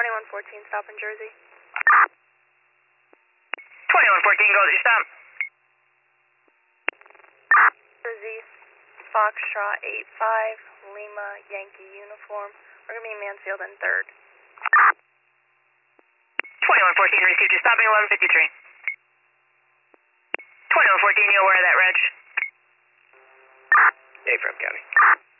2114, stop in Jersey. 2114, go to your stop. Jersey, Foxtrot 85, Lima, Yankee uniform. We're going to be Mansfield in 3rd. 2114, received your stopping 1153. 2114, you aware of that, Reg? Dave from County.